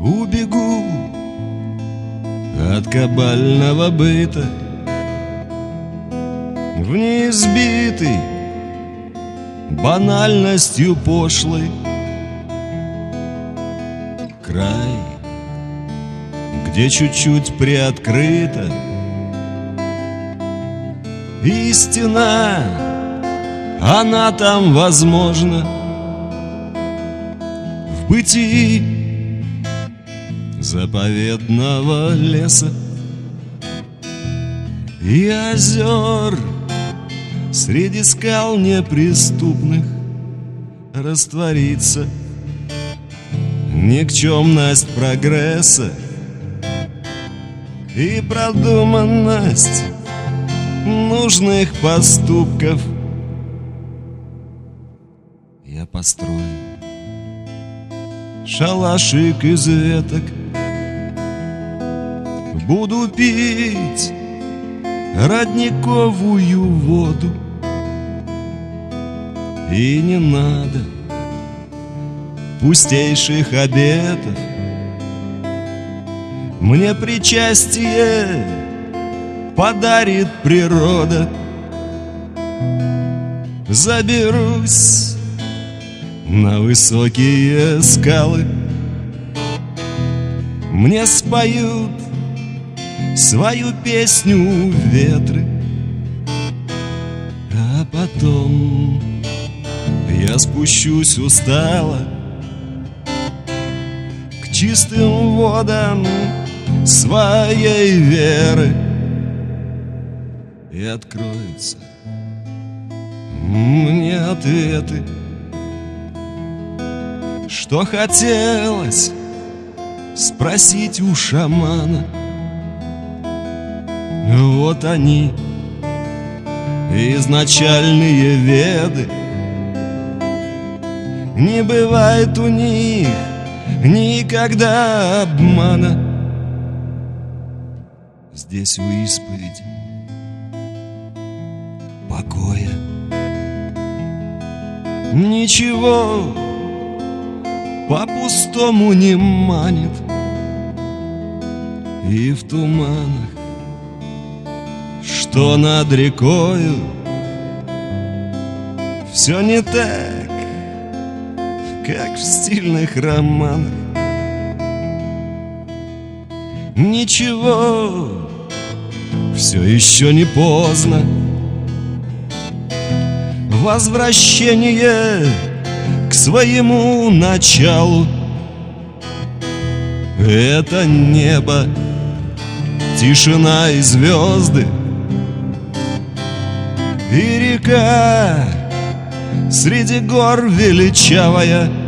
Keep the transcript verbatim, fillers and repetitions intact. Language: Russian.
убегу от кабального быта в неизбитый банальностью пошлый край, где чуть-чуть приоткрыта истина, она там возможна в бытии заповедного леса и озер среди скал неприступных растворится никчемность прогресса и продуманность нужных поступков. Я построю шалашик из веток, буду пить родниковую воду, и не надо пустейших обетов. Мне причастие подарит природа. Заберусь на высокие скалы, мне споют свою песню ветры, а потом я спущусь устало к чистым водам своей веры, и откроются мне ответы, что хотелось спросить у шамана. Вот они, изначальные веды. Не бывает у них никогда обмана. Здесь у исповеди покоя ничего по-пустому не манит, и в туманах, что над рекою, все не так, как в стильных романах. Ничего, все еще не поздно. Возвращение к своему началу. Это небо, тишина и звезды, и река среди гор величавая.